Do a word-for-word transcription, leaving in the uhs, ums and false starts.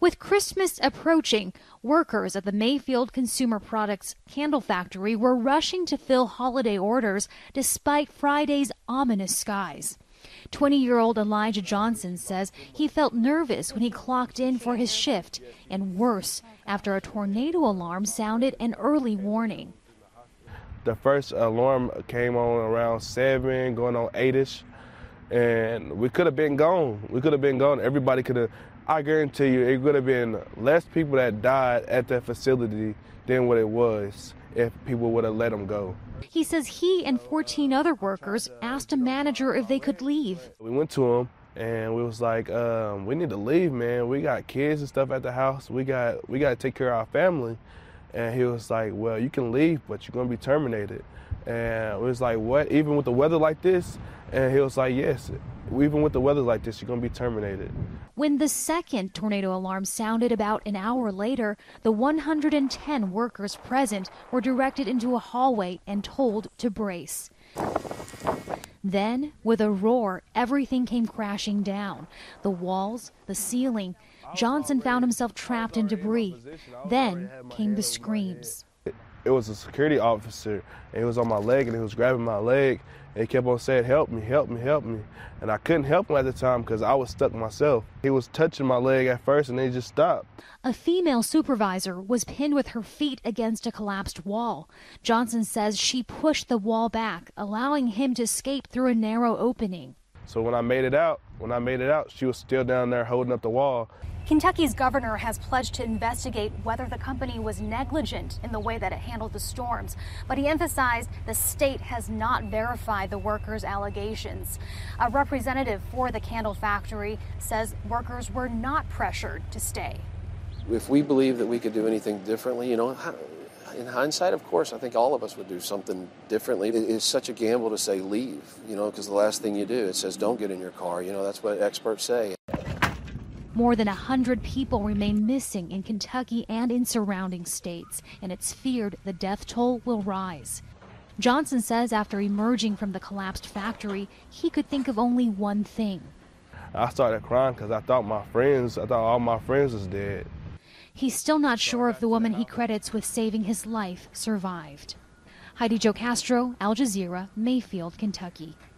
With Christmas approaching, workers at the Mayfield Consumer Products Candle Factory were rushing to fill holiday orders despite Friday's ominous skies. twenty-year-old Elijah Johnson says he felt nervous when he clocked in for his shift, and worse after a tornado alarm sounded an early warning. The first alarm came on around seven, going on eight-ish, and we could have been gone. We could have been gone. Everybody could have, I guarantee you, it could have been less people that died at that facility than what it was if people would have let them go. He says he and fourteen other workers asked a manager if they could leave. We went to him and we was like, um, we need to leave, man. We got kids and stuff at the house. We got we got to take care of our family. And he was like, well, you can leave, but you're going to be terminated. And we was like, what? Even with the weather like this? And he was like, yes, even with the weather like this, you're going to be terminated. When the second tornado alarm sounded about an hour later, the one hundred ten workers present were directed into a hallway and told to brace. Then, with a roar, everything came crashing down. The walls, the ceiling. Johnson found himself trapped in debris. Then came the screams. It was a security officer, and he was on my leg, and he was grabbing my leg, and he kept on saying, help me, help me, help me. And I couldn't help him at the time because I was stuck myself. He was touching my leg at first, and then he just stopped. A female supervisor was pinned with her feet against a collapsed wall. Johnson says she pushed the wall back, allowing him to escape through a narrow opening. So when I made it out, when I made it out, she was still down there holding up the wall. Kentucky's governor has pledged to investigate whether the company was negligent in the way that it handled the storms, but he emphasized the state has not verified the workers' allegations. A representative for the candle factory says workers were not pressured to stay. If we believe that we could do anything differently, you know, in hindsight, of course, I think all of us would do something differently. It's such a gamble to say leave, you know, because the last thing you do, it says don't get in your car. You know, that's what experts say. More than one hundred people remain missing in Kentucky and in surrounding states, and it's feared the death toll will rise. Johnson says after emerging from the collapsed factory, he could think of only one thing. I started crying because I thought my friends, I thought all my friends was dead. He's still not sure if the woman he credits with saving his life survived. Heidi Jo Castro, Al Jazeera, Mayfield, Kentucky.